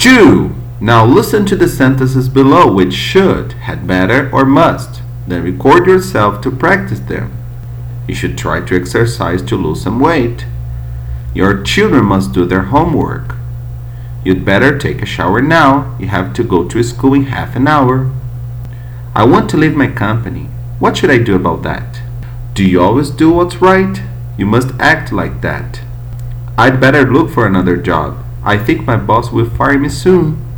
2. Now listen to the sentences below which should, had better, or must. Then record yourself to practice them. You should try to exercise to lose some weight. Your children must do their homework. You'd better take a shower now. You have to go to school in half an hour. I want to leave my company. What should I do about that? Do you always do what's right? You must act like that. I'd better look for another job. I think my boss will fire me soon.